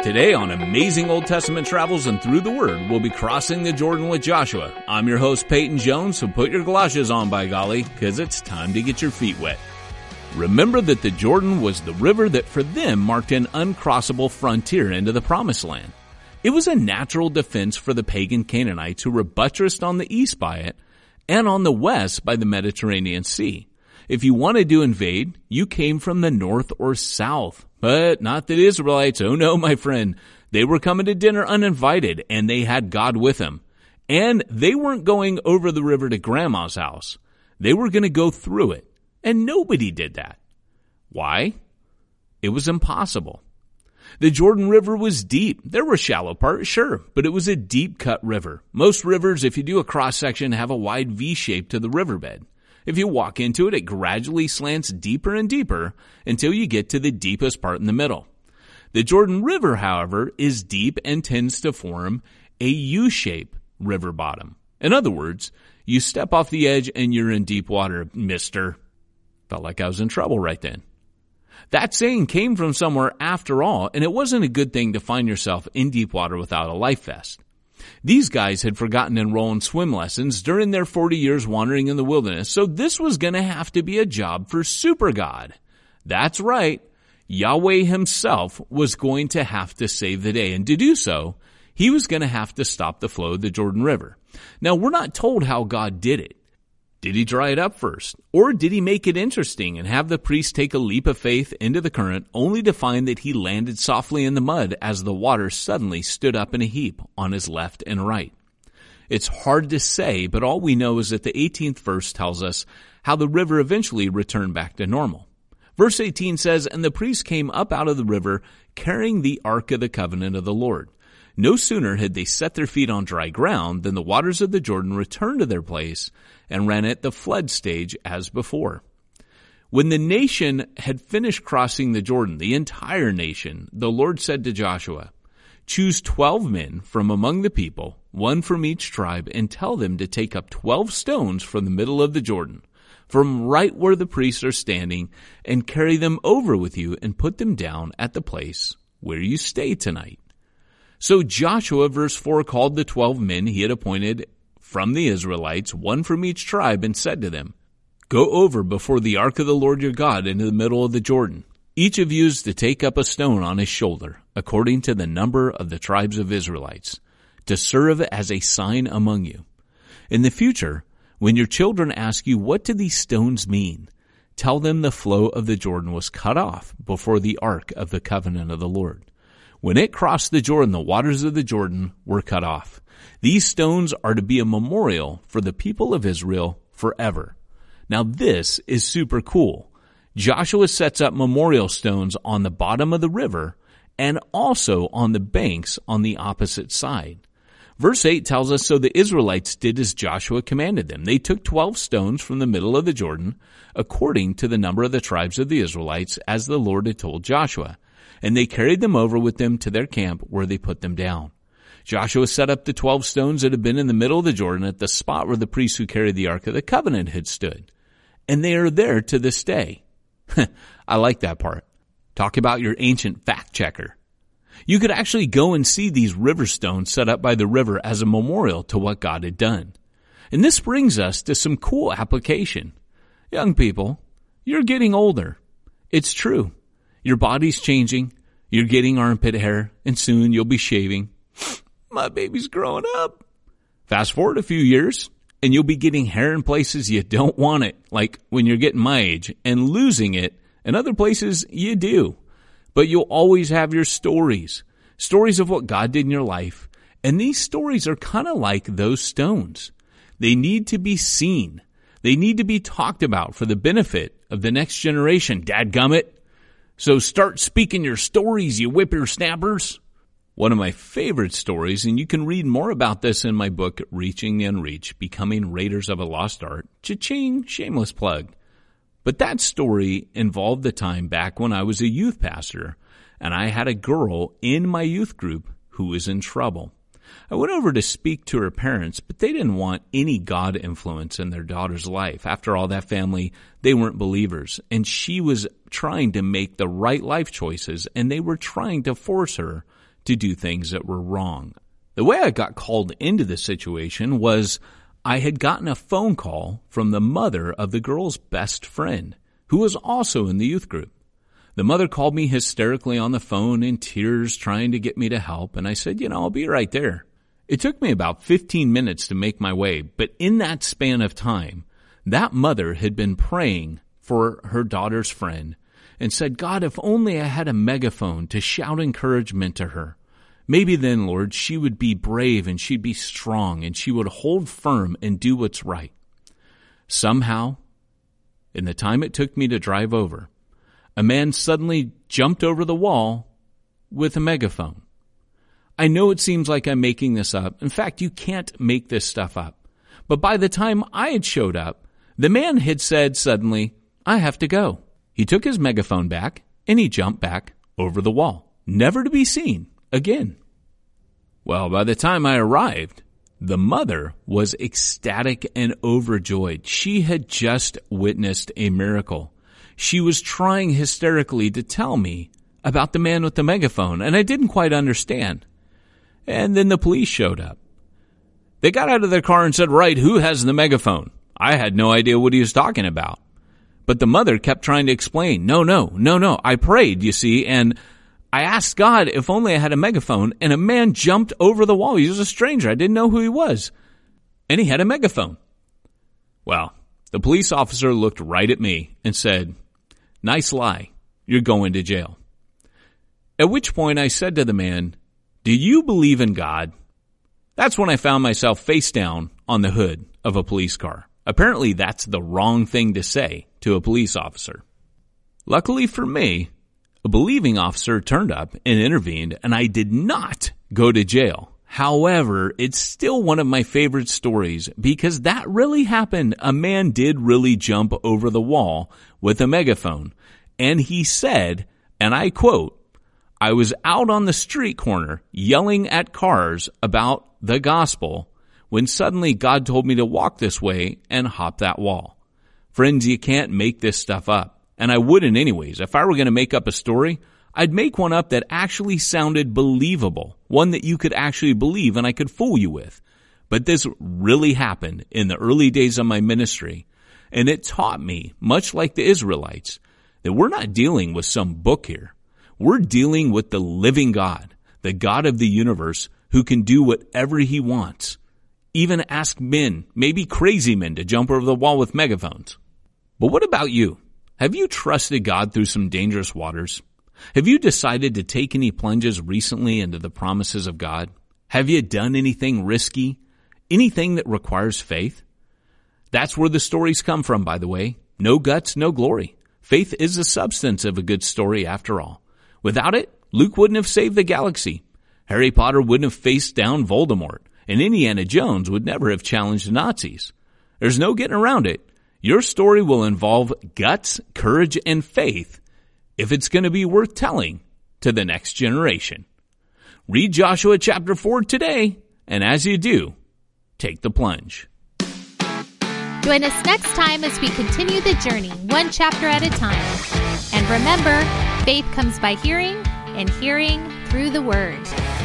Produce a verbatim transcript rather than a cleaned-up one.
Today on Amazing Old Testament Travels and Through the Word, we'll be crossing the Jordan with Joshua. I'm your host, Peyton Jones, so put your galoshes on, by golly, because it's time to get your feet wet. Remember that the Jordan was the river that for them marked an uncrossable frontier into the Promised Land. It was a natural defense for the pagan Canaanites who were buttressed on the east by it and on the west by the Mediterranean Sea. If you wanted to invade, you came from the north or south. But not the Israelites. Oh no, my friend. They were coming to dinner uninvited, and they had God with them. And they weren't going over the river to Grandma's house. They were going to go through it. And nobody did that. Why? It was impossible. The Jordan River was deep. There were shallow parts, sure, but it was a deep-cut river. Most rivers, if you do a cross-section, have a wide V shape to the riverbed. If you walk into it, it gradually slants deeper and deeper until you get to the deepest part in the middle. The Jordan River, however, is deep and tends to form a U-shape river bottom. In other words, you step off the edge and you're in deep water, mister. Felt like I was in trouble right then. That saying came from somewhere after all, and it wasn't a good thing to find yourself in deep water without a life vest. These guys had forgotten to enroll in swim lessons during their forty years wandering in the wilderness, so this was going to have to be a job for Super God. That's right. Yahweh himself was going to have to save the day, and to do so, he was going to have to stop the flow of the Jordan River. Now, we're not told how God did it. Did he dry it up first? Or did he make it interesting and have the priest take a leap of faith into the current only to find that he landed softly in the mud as the water suddenly stood up in a heap on his left and right? It's hard to say, but all we know is that the eighteenth verse tells us how the river eventually returned back to normal. Verse eighteen says, "And the priest came up out of the river carrying the ark of the covenant of the Lord. No sooner had they set their feet on dry ground than the waters of the Jordan returned to their place and ran at the flood stage as before." When the nation had finished crossing the Jordan, the entire nation, the Lord said to Joshua, "Choose twelve men from among the people, one from each tribe, and tell them to take up twelve stones from the middle of the Jordan, from right where the priests are standing, and carry them over with you and put them down at the place where you stay tonight." So Joshua, verse four, called the twelve men he had appointed from the Israelites, one from each tribe, and said to them, "Go over before the ark of the Lord your God into the middle of the Jordan. Each of you is to take up a stone on his shoulder, according to the number of the tribes of Israelites, to serve as a sign among you. In the future, when your children ask you, 'What do these stones mean?' tell them the flow of the Jordan was cut off before the ark of the covenant of the Lord. When it crossed the Jordan, the waters of the Jordan were cut off. These stones are to be a memorial for the people of Israel forever." Now this is super cool. Joshua sets up memorial stones on the bottom of the river and also on the banks on the opposite side. Verse eight tells us, "So the Israelites did as Joshua commanded them. They took twelve stones from the middle of the Jordan, according to the number of the tribes of the Israelites, as the Lord had told Joshua. And they carried them over with them to their camp where they put them down. Joshua set up the twelve stones that had been in the middle of the Jordan at the spot where the priests who carried the Ark of the Covenant had stood. And they are there to this day." I like that part. Talk about your ancient fact checker. You could actually go and see these river stones set up by the river as a memorial to what God had done. And this brings us to some cool application. Young people, you're getting older. It's true. Your body's changing, you're getting armpit hair, and soon you'll be shaving. My baby's growing up. Fast forward a few years, and you'll be getting hair in places you don't want it, like when you're getting my age, and losing it in other places you do. But you'll always have your stories, stories of what God did in your life, and these stories are kind of like those stones. They need to be seen. They need to be talked about for the benefit of the next generation, dadgummit. So start speaking your stories, you whippersnappers. One of my favorite stories, and you can read more about this in my book, Reaching the Unreached, Becoming Raiders of a Lost Art. Cha-ching, shameless plug. But that story involved the time back when I was a youth pastor, and I had a girl in my youth group who was in trouble. I went over to speak to her parents, but they didn't want any God influence in their daughter's life. After all, that family, they weren't believers, and she was trying to make the right life choices, and they were trying to force her to do things that were wrong. The way I got called into the situation was I had gotten a phone call from the mother of the girl's best friend, who was also in the youth group. The mother called me hysterically on the phone in tears, trying to get me to help, and I said, you know, I'll be right there. It took me about fifteen minutes to make my way, but in that span of time, that mother had been praying for her daughter's friend and said, God, if only I had a megaphone to shout encouragement to her. Maybe then, Lord, she would be brave and she'd be strong and she would hold firm and do what's right. Somehow, in the time it took me to drive over, a man suddenly jumped over the wall with a megaphone. I know it seems like I'm making this up. In fact, you can't make this stuff up. But by the time I had showed up, the man had said suddenly, I have to go. He took his megaphone back and he jumped back over the wall, never to be seen again. Well, by the time I arrived, the mother was ecstatic and overjoyed. She had just witnessed a miracle. She was trying hysterically to tell me about the man with the megaphone, and I didn't quite understand. And then the police showed up. They got out of their car and said, right, who has the megaphone? I had no idea what he was talking about. But the mother kept trying to explain, no, no, no, no, I prayed, you see, and I asked God if only I had a megaphone, and a man jumped over the wall. He was a stranger. I didn't know who he was. And he had a megaphone. Well, the police officer looked right at me and said, nice lie. You're going to jail. At which point I said to the man, do you believe in God? That's when I found myself face down on the hood of a police car. Apparently that's the wrong thing to say to a police officer. Luckily for me, a believing officer turned up and intervened, and I did not go to jail. However, it's still one of my favorite stories because that really happened. A man did really jump over the wall with a megaphone, and he said, and I quote, I was out on the street corner yelling at cars about the gospel when suddenly God told me to walk this way and hop that wall. Friends, you can't make this stuff up. And I wouldn't anyways. If I were going to make up a story, I'd make one up that actually sounded believable, one that you could actually believe and I could fool you with. But this really happened in the early days of my ministry, and it taught me, much like the Israelites, that we're not dealing with some book here. We're dealing with the living God, the God of the universe, who can do whatever he wants. Even ask men, maybe crazy men, to jump over the wall with megaphones. But what about you? Have you trusted God through some dangerous waters? Have you decided to take any plunges recently into the promises of God? Have you done anything risky? Anything that requires faith? That's where the stories come from, by the way. No guts, no glory. Faith is the substance of a good story after all. Without it, Luke wouldn't have saved the galaxy. Harry Potter wouldn't have faced down Voldemort. And Indiana Jones would never have challenged the Nazis. There's no getting around it. Your story will involve guts, courage, and faith if it's going to be worth telling to the next generation. Read Joshua chapter four today, and as you do, take the plunge. Join us next time as we continue the journey, one chapter at a time. And remember, faith comes by hearing, and hearing through the Word.